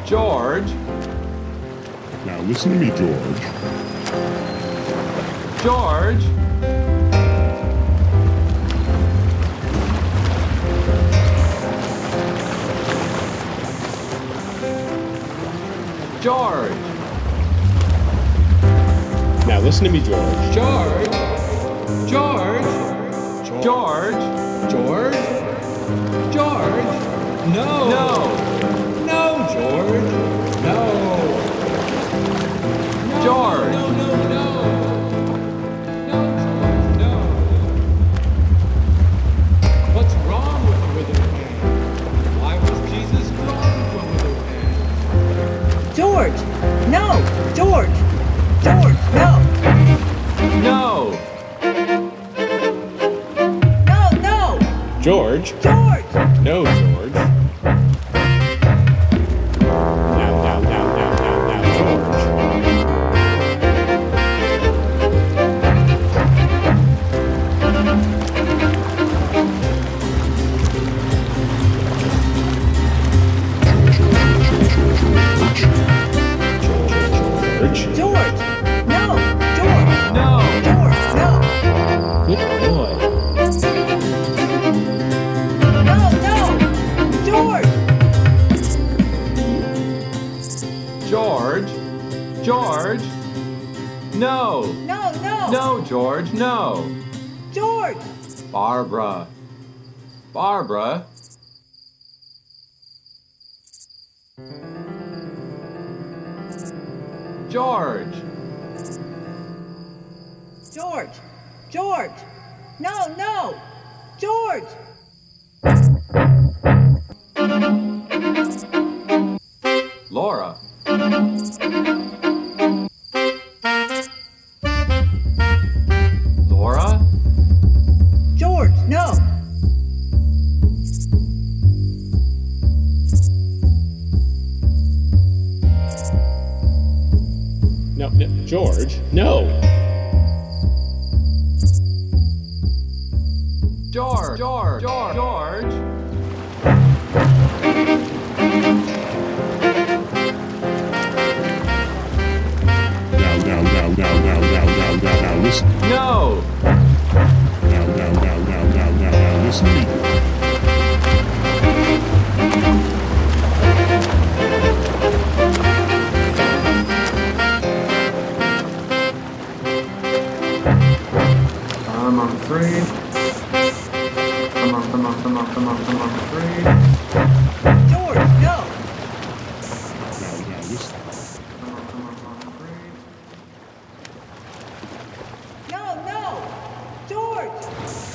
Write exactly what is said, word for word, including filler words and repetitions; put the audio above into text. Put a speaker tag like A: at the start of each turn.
A: George.
B: Now listen to me, George.
A: George. George.
C: Now listen to me, George.
A: George. George. George. George. George. No. No. No, George. No. George. No, no, no. No, George, no. What's wrong with the withered hand? Why was Jesus clothed with a withered hand?
D: George! No! George! George, no!
A: No.
D: No, no!
C: George.
D: George!
C: No, George. Now, now, now, now, now, now, George. George.
D: George! No! George!
A: No.
D: George, no!
C: Good boy.
D: No, no! George!
A: George. George. No.
D: No, no!
A: No, George, no.
D: George!
A: Barbara. Barbara. George.
D: George! George! No, no! George!
A: Laura. Laura.
D: George, no!
C: No, no, George. No.
A: George. George. George. George.
B: Now, now, now, now, now, now, now, now, now, listen.
A: No.
B: Now, now, now, now, now, now, now, listen to me.
A: I'm on three. I'm on, I'm on, I'm on, I'm on, I'm on three.
D: George, no!
B: Now, now, listen.
A: I'm on, I'm on, I'm on three.
D: No, no! George!